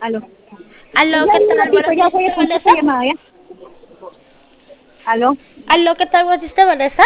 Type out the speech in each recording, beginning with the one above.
Aló. Aló, Ya, ¿qué un tal? ratito, Buenas ya noches, voy a contestar Vanessa. esta llamada, ¿ya? Aló. Aló, ¿qué tal? Buenas noches, Vanessa.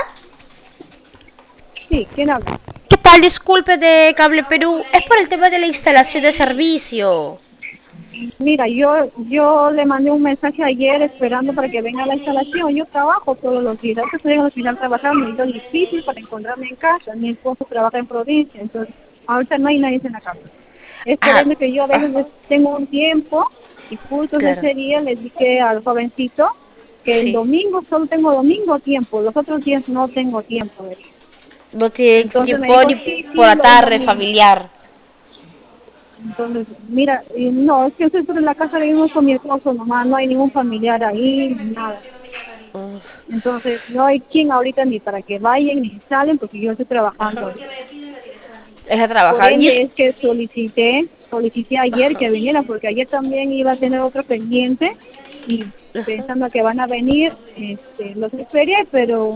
Sí, ¿quién habla? ¿Qué tal? Disculpe de Cable Perú. Es por el tema de la instalación de servicio. Mira, yo le mandé un mensaje ayer esperando para que venga la instalación. Yo trabajo todos los días. Ahora estoy en el hospital trabajando y es difícil para encontrarme en casa. Mi esposo trabaja en provincia, entonces ahorita no hay nadie en la casa. Es por Ah, eso que yo a veces tengo un tiempo y justo claro. ese día le dije al jovencito que el Sí. domingo solo tengo domingo tiempo, los otros días no tengo tiempo. No tiene Entonces me tiempo dijo, ni sí, por sí, la el tarde domingo. familiar. Entonces, mira, no, es que yo estoy en la casa vivimos con mi esposo nomás, no hay ningún familiar ahí, ni nada. Mm, Entonces, no hay quien ahorita ni para que vayan ni salen porque yo estoy trabajando Ajá. ahorita. Es de Por trabajar. ende es que solicité ayer Ajá. que viniera porque ayer también iba a tener otro pendiente y Ajá. pensando que van a venir, los esperé, pero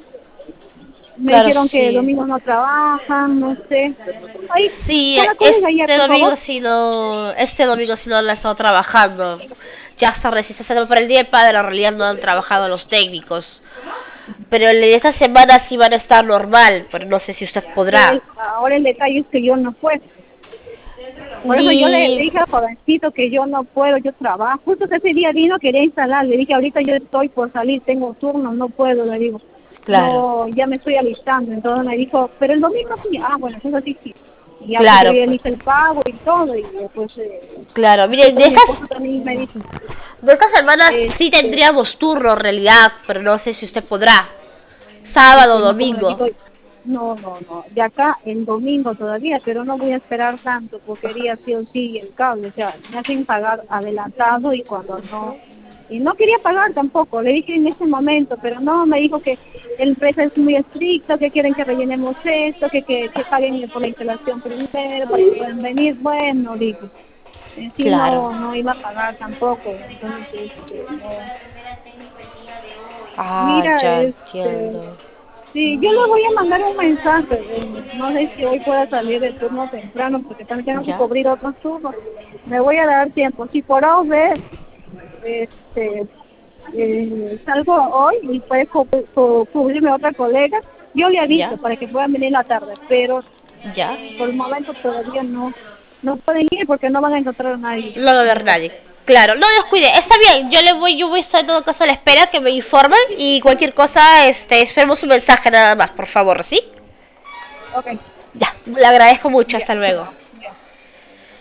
me Claro, dijeron que el sí. domingo no trabajan, no sé. Ahí, Sí, con la colega ya, por favor. este domingo sí no la he estado trabajando. Ya hasta recién se salió para el Día del Padre, en realidad no han trabajado los técnicos. Pero esta semana sí van a estar normal, pero no sé si usted podrá. Ahora el detalle es que yo no puedo. Por eso yo le Ni... dije al jovencito que yo no puedo, yo trabajo. Justo ese día vino, quería instalar. Le dije, ahorita yo estoy por salir, tengo turno, no puedo, le digo. Claro, No, ya me estoy alistando. Entonces me dijo, pero el domingo sí. Ah, bueno, entonces sí, sí. Y ya pues yo claro, ya le pues. hice el pago y todo. Y después, Claro, miren, justo mi esposo también me dijo, de estas semanas sí este, tendríamos turno en realidad, pero no sé si usted podrá. sí, Sábado o pues no, como le domingo. digo, no, no, no, de acá el domingo todavía, pero no voy a esperar tanto porque quería sí o sí el cable, o sea, me hacen pagar adelantado y cuando no, y no quería pagar tampoco, le dije en ese momento, pero no, me dijo que el precio es muy estricto, que quieren que rellenemos esto, que paguen por la instalación primero para que puedan venir, bueno, digo, en sí Claro. no iba a pagar tampoco, entonces, no. Ah, Mira, ya entiendo. sí, yo le voy a mandar un mensaje. No sé si hoy pueda salir del turno temprano porque también tengo que ¿Ya? cubrir otros turnos. Me voy a dar tiempo. Si por hoy este, salgo hoy y puede cubrirme otra colega, yo le aviso ¿Ya? para que puedan venir en la tarde. Pero ¿Ya? por el momento todavía no pueden ir porque no van a encontrar a nadie No va a en la haber casa. nadie. Claro, no descuide, está bien, yo voy a estar en todo caso a la espera que me informen y cualquier cosa, esperemos un mensaje nada más, por favor, ¿sí? Ok, Ya, le agradezco mucho, ya. hasta luego.